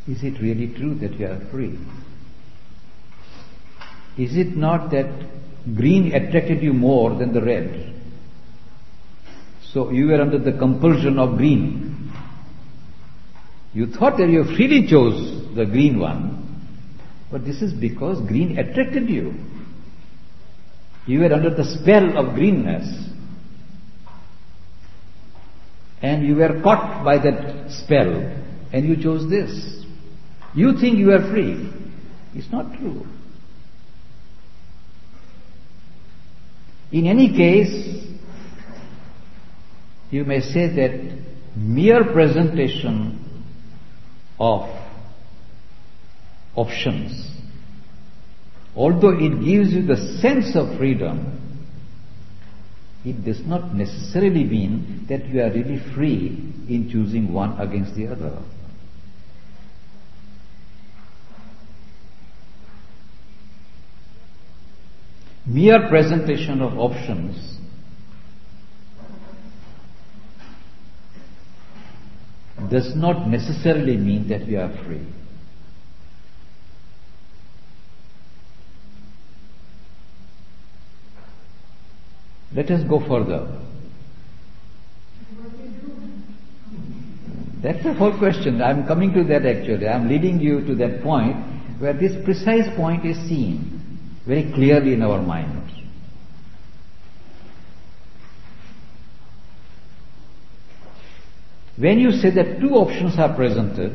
Is it really true that you are free? Is it not that green attracted you more than the red? So you were under the compulsion of green. You thought that you freely chose the green one, but this is because green attracted you. You were under the spell of greenness, and you were caught by that spell, and you chose this. You think you are free. It's not true. In any case, you may say that mere presentation of options, although it gives you the sense of freedom, it does not necessarily mean that you are really free in choosing one against the other. Mere presentation of options does not necessarily mean that you are free. Let us go further. That's the whole question. I'm coming to that actually. I'm leading you to that point where this precise point is seen very clearly in our mind. When you say that two options are presented,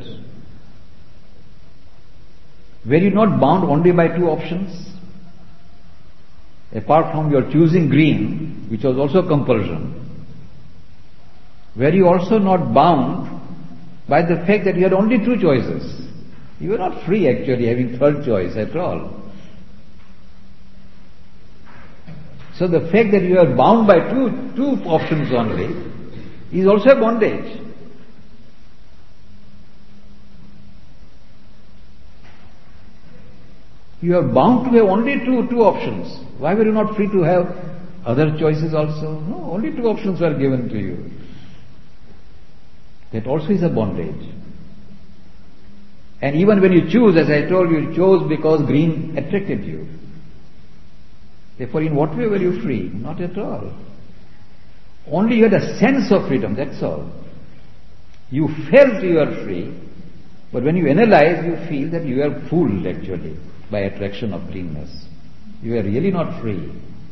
were you not bound only by two options? Apart from your choosing green, which was also compulsion, were you also not bound by the fact that you had only two choices? You were not free actually having third choice at all. So the fact that you are bound by two options only is also a bondage. You are bound to have only two options. Why were you not free to have other choices also? No, only two options were given to you. That also is a bondage. And even when you choose, as I told you, you chose because green attracted you. Therefore, in what way were you free? Not at all. Only you had a sense of freedom, that's all. You felt you are free, but when you analyze, you feel that you are fooled actually by attraction of greenness. You are really not free.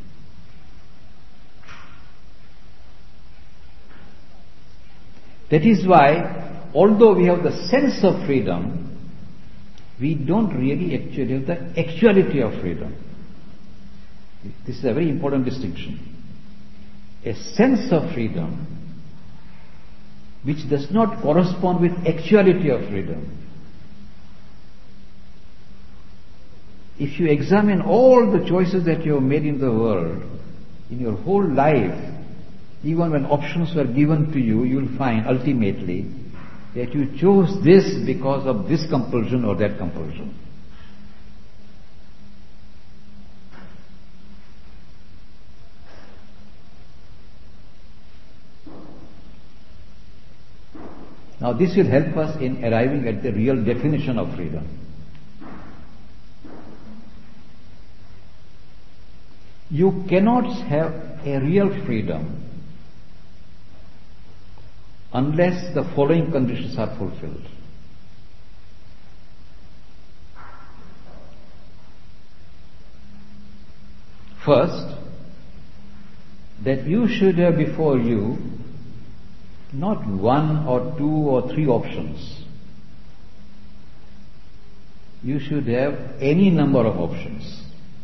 That is why, although we have the sense of freedom, we don't really actually have the actuality of freedom. This is a very important distinction. A sense of freedom which does not correspond with actuality of freedom. If you examine all the choices that you have made in the world, in your whole life, even when options were given to you, you will find ultimately that you chose this because of this compulsion or that compulsion. Now this will help us in arriving at the real definition of freedom. You cannot have a real freedom unless the following conditions are fulfilled. First, that you should have before you not one or two or three options. You should have any number of options.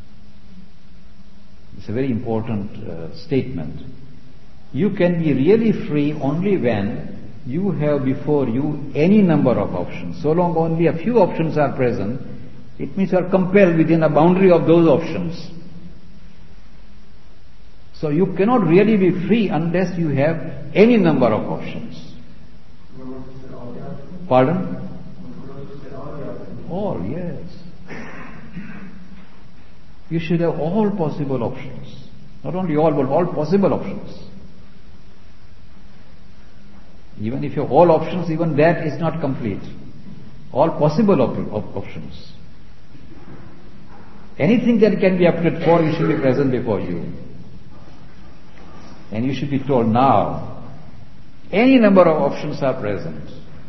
It's a very important statement. You can be really free only when you have before you any number of options. So long only a few options are present, it means you are compelled within a boundary of those options. So you cannot really be free unless you have any number of options. Pardon? All, yes. You should have all possible options. Not only all, but all possible options. Even if you have all options, even that is not complete. all possible options. Anything that can be opted for, you should be present before you. And you should be told now, any number of options are present.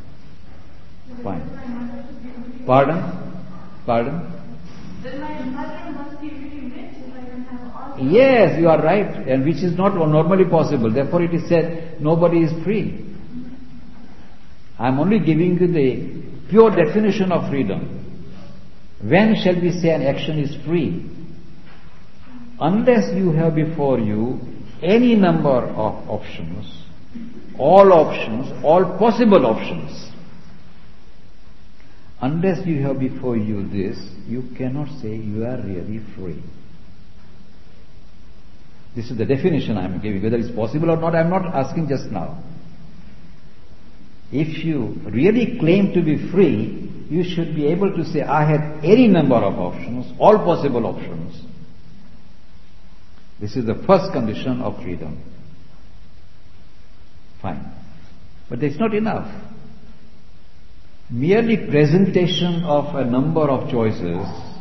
Fine. Pardon? Then my mother must be really rich if I don't have all. Yes, you are right, and which is not normally possible. Therefore it is said, nobody is free. I am only giving you the pure definition of freedom. When shall we say an action is free? Unless you have before you any number of options, all possible options. Unless you have before you this, you cannot say you are really free. This is the definition I am giving. Whether it's possible or not, I am not asking just now. If you really claim to be free, you should be able to say, I have any number of options, all possible options. This is the first condition of freedom. Fine. But that's not enough. Merely presentation of a number of choices